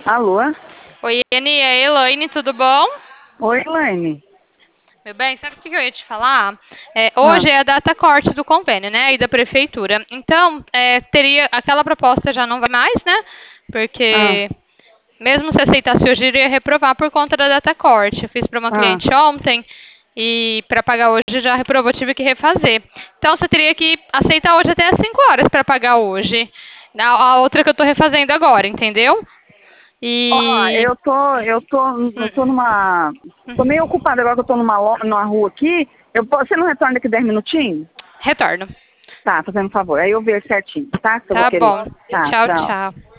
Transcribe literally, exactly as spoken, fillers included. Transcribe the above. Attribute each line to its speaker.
Speaker 1: Alô?
Speaker 2: Oi, Eni, é Elaine, tudo bom?
Speaker 1: Oi, Elaine.
Speaker 2: Meu bem, sabe o que eu ia te falar? É,
Speaker 1: Ah,
Speaker 2: hoje é a data corte do convênio, né, e da prefeitura. Então, é, teria aquela proposta já não vai mais, né?
Speaker 1: ah,
Speaker 2: Porque mesmo se aceitasse hoje, iria reprovar por conta da data corte. Eu fiz para uma
Speaker 1: ah.
Speaker 2: cliente ontem e para pagar hoje já reprovou, tive que refazer. Então, você teria que aceitar hoje até às cinco horas para pagar hoje. A, a outra que eu estou refazendo agora, entendeu?
Speaker 1: Ó,
Speaker 2: E.
Speaker 1: eu tô, eu tô, eu tô
Speaker 2: Hum.
Speaker 1: numa... Tô meio ocupada agora que eu tô numa, lo- numa rua aqui. Eu, po- você não retorna daqui dez minutinhos?
Speaker 2: Retorno.
Speaker 1: Tá, fazendo um favor. Aí eu vejo certinho, tá? Se eu vou
Speaker 2: Tá
Speaker 1: querer.
Speaker 2: bom.
Speaker 1: Tá,
Speaker 2: Tchau,
Speaker 1: tchau.
Speaker 2: tchau.